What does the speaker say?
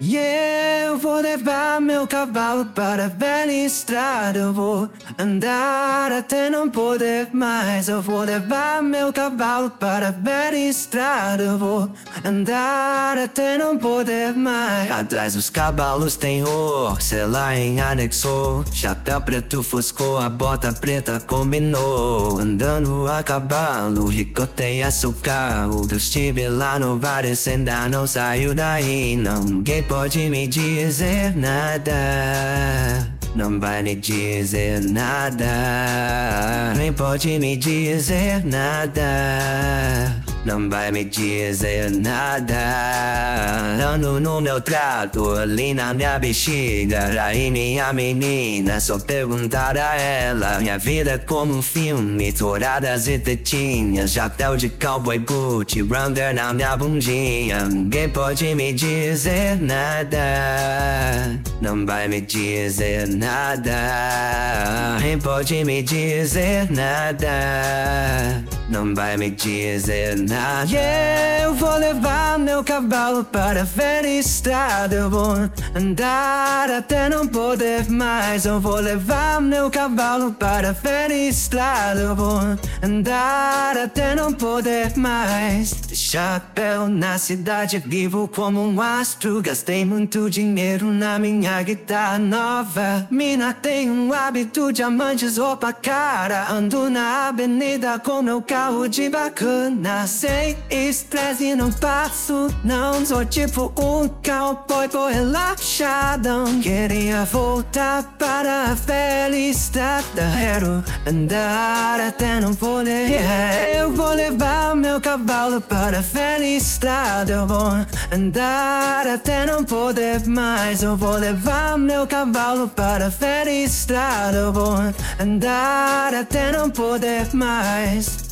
Yeah, eu vou levar meu cavalo para a velha estrada. Eu vou andar até não poder mais. Eu vou levar meu cavalo para a velha estrada. Eu vou andar até não poder mais. Atrás dos cavalos tem sei em anexo. Chapéu preto foscou, a bota preta combinou. Andando a cavalo, ricotei açúcar. Eu estive lá no Vares, ainda não saiu daí. Ninguém pode me dizer nada. Não vai me dizer nada. Nem pode me dizer nada. Não vai me dizer nada. Ando no meu trato, ali na minha bexiga. Aí minha menina, só perguntar a ela. Minha vida é como um filme, touradas e tetinhas. Chapéu de cowboy boot, runner na minha bundinha. Ninguém pode me dizer nada. Não vai me dizer nada. Nem pode me dizer nada. Não vai me dizer nada. Yeah, eu vou levar meu cavalo para a velha estrada. Eu vou andar até não poder mais. Eu vou levar meu cavalo para a velha estrada. Eu vou andar até não poder mais. De chapéu na cidade, vivo como um astro. Gastei muito dinheiro na minha guitarra nova. Mina tem um hábito, diamantes, roupa cara. Ando na avenida com meu carro de bacana. Sem estresse e não passo, não. Sou tipo um cowboy, tô relaxadão. Queria voltar para a velha estrada. Quero andar até não poder. Yeah, eu vou levar meu cavalo para a velha estrada. Eu vou andar até não poder mais. Eu vou levar meu cavalo para a velha estrada. Eu vou andar até não poder mais.